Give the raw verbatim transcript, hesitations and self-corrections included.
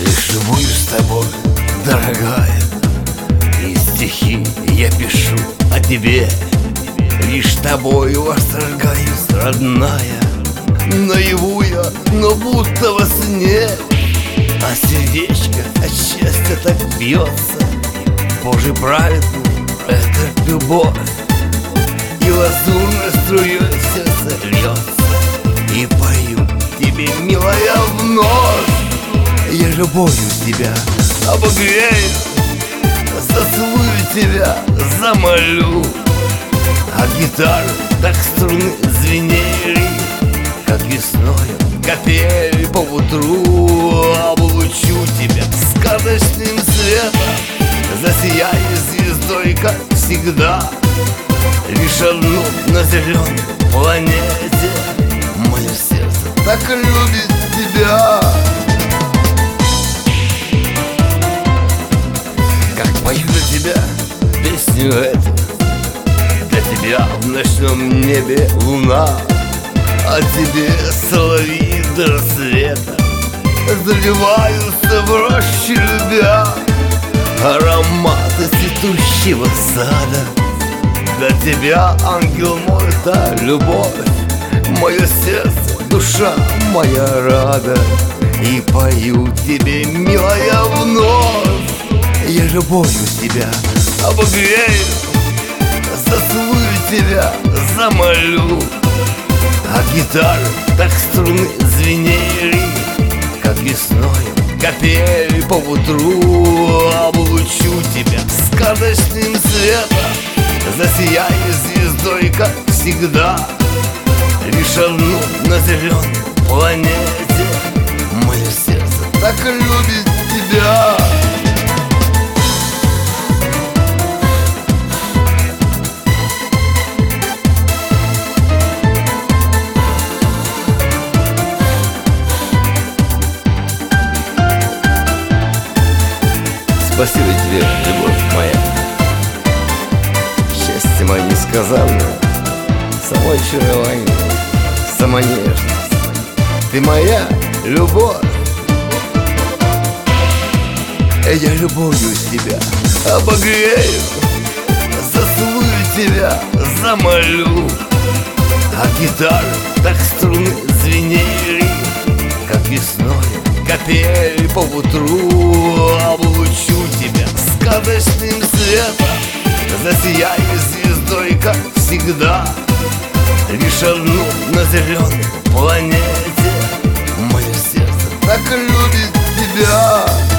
Лишь любуюсь с тобой, дорогая, и стихи я пишу о тебе. Лишь тобою восторгаюсь, родная. Наяву я, но будто во сне, а сердечко от счастья так бьется. Боже праведный, это любовь, и лазурной струей сердце льется. И пою тебе, милая, вновь. Я любовью тебя обогрею, зацелую тебя, замолю. А гитары так струны звенели, как весною капели по утру. Облучу тебя сказочным светом, засияю звездой, как всегда. Лишь одну на зеленой планете мое сердце так любит тебя. Как пою для тебя песню эту, для тебя в ночном небе луна, а тебе соловьи до рассвета заливаются в роще любя. Ароматы цветущего сада, для тебя, ангел мой, та любовь. Мое сердце, душа моя рада, и пою тебе, милая, вновь. Я любовью тебя обогрею, зацелую тебя, замолю. А гитары так струны звенели, как весною капели по утру. Облучу тебя сказочным светом, засияю звездой, как всегда. Лишь одну на зеленой планете мое сердце так любит тебя. Спасибо тебе, любовь моя. Счастье мое несказанное, само очарование, сама нежность. Ты моя любовь. Я любовью тебя обогрею, зацелую тебя, замолю. А гитары так струны звенели, как весною капели по утру. Облучу тебя сказочным светом, засияю звездой, как всегда. Лишь одну на зеленой планете мое сердце так любит тебя.